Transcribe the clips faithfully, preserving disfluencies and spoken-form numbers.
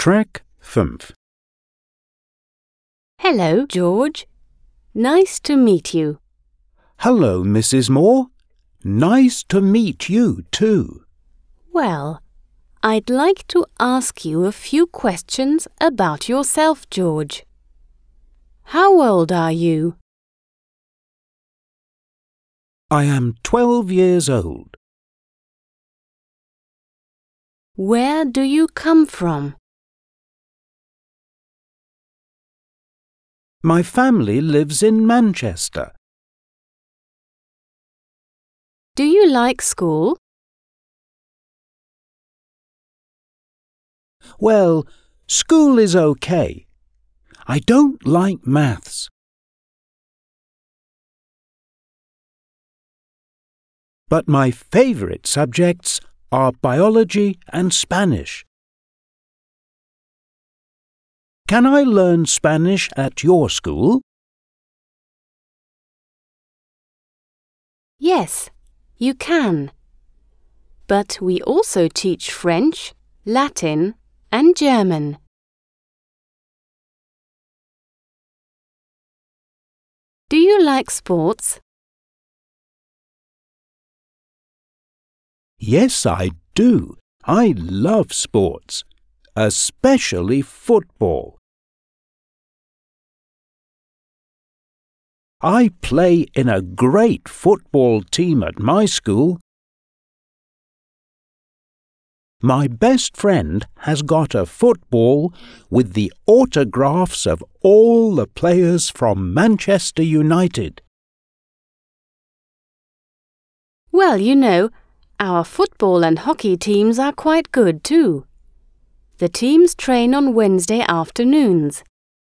Track five. Hello, George. Nice to meet you. Hello, Missus Moore. Nice to meet you too. Well, I'd like to ask you a few questions about yourself, George. How old are you? I am twelve years old. Where do you come from? My family lives in Manchester. Do you like school? Well, school is okay. I don't like maths. But my favourite subjects are biology and Spanish. Can I learn Spanish at your school? Yes, you can. But we also teach French, Latin, and German. Do you like sports? Yes, I do. I love sports, especially football. I play in a great football team at my school. My best friend has got a football with the autographs of all the players from Manchester United. Well, you know, our football and hockey teams are quite good too. The teams train on Wednesday afternoons.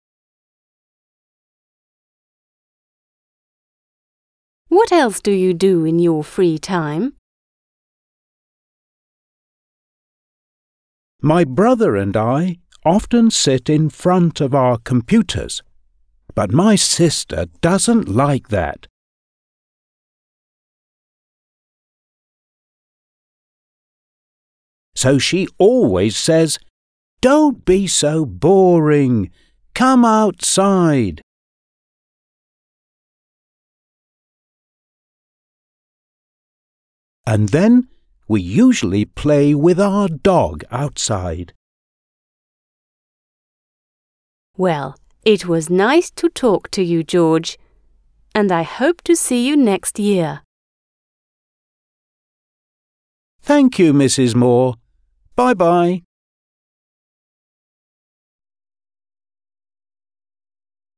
What else do you do in your free time? My brother and I often sit in front of our computers, but my sister doesn't like that. So she always says, "Don't be so boring. Come outside." And then we usually play with our dog outside. Well, it was nice to talk to you, George, and I hope to see you next year. Thank you, Missus Moore. Bye-bye.